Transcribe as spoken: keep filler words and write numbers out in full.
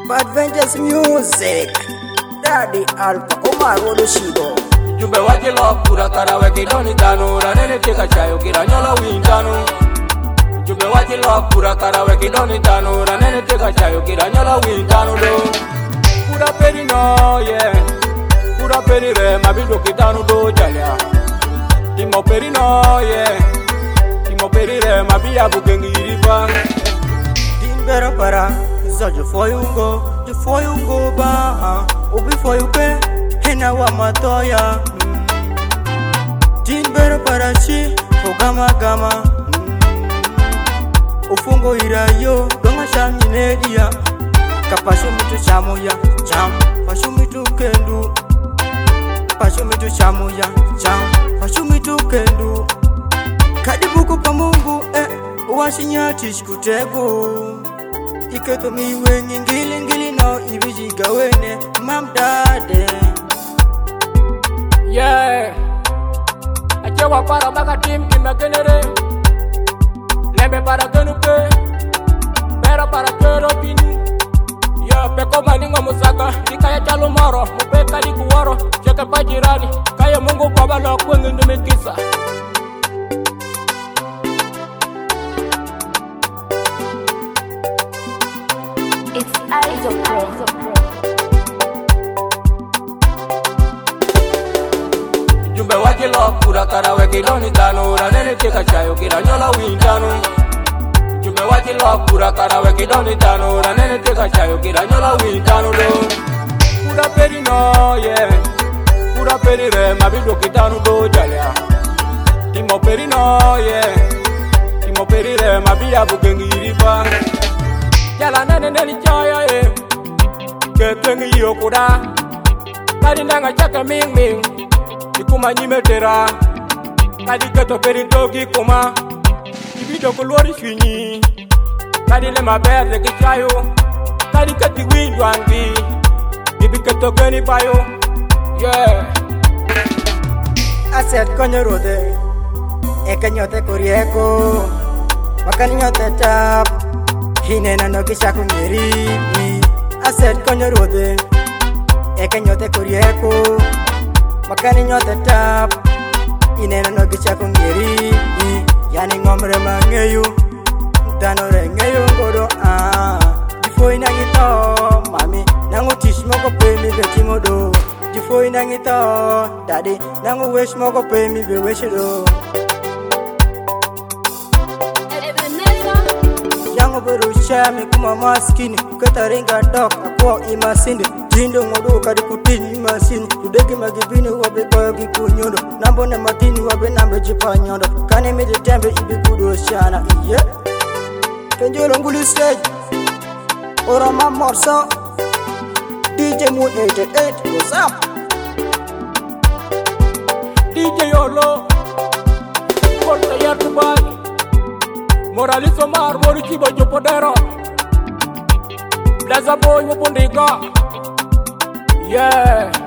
Adventures Music, Daddy Alpha Omar Odoshigo. Jumbe wake lo pura kara weke doni tanu na nene teka chayo kira nyola wintanu. Jumbe wake lo pura kara weke doni tanu na nene teka chayo kira nyola wintanu do. Pura peri no yeah, pura peri re mabido kitanu do jalya. Timo peri no yeah, timo peri re mabia bukengi riba. Timbera para, so you for you go, you for you go ba, ubi for you pay. Hena wa matoya Timbera parashi Ogama gama Ufungo irayo Donga shanyi nedia Kapashu mitu chamu ya Cham Pashu mitu kendu Pashu mitu chamu ya Cham Pashu mitu kendu Kadibuku pa mungu eh Uwashinyati shikutego Iketo miwe ngili ngili no Ibijiga wene Mamdade Yeah, achewa para baga team kimagenere. Lembe para genuke, bera para kero pini. Yeah, peko maningo musaka, dikaya chalo maro, mupeka di kuwaro, cheke pa jirani, kaya mungu kwa bala kwenye ndumekisa. It's Isopro. Jumbe wake lo pura kara weke doni tanu na nene teka chayo kira nyola wintanu. Jumbe wake lo pura kara weke doni tanu na nene teka chayo kira nyola wintanu do. Pura peri no yeah, pura peri re mabido kitanu do jalya. Timo peri no yeah, timo peri re mabia bukengi riba. Jala nene nene chaya eh, ke kengi yokuda. Kadi nanga chaka ming ming. Ikuma nyimetera Kadi keto peri togi kuma Ibido kulori shwinyi Kadi le maberde kichayo Kadi kati windu angi Ibi keto geni bayo Yeah Aset konyo rode Eke nyote kurieko Wakani nyote tap Hinena no kishaku ngeri Aset konyo rode Eke nyote kurieko Makani nyote tap Inena no gichako ngeri Yani ngomre mangeyu Dano re ngeyu ngodo ah Difo ina ngito Mami Nangu tish moko pe mi be timodo Difo ina ngito Daddy Nangu wish moko pe mi be wish do Yangu beru shami kuma maskini Keta ringa dok Akwa imasindi Jindo ngodo kadi kutini masini Tudeki magibini wabe kwa gikunyondo Nambo ne matini wabe nambe jipa nyondo Kani midi tembe ibi kudu shana Iye Kenjolo nguli stage Orama morso D J Moon eighty-eight What's up? D J Yolo Porta Yartubai Moralizo Mar Mori Chibo Jopodero Blaza Boy Wapundiga Yeah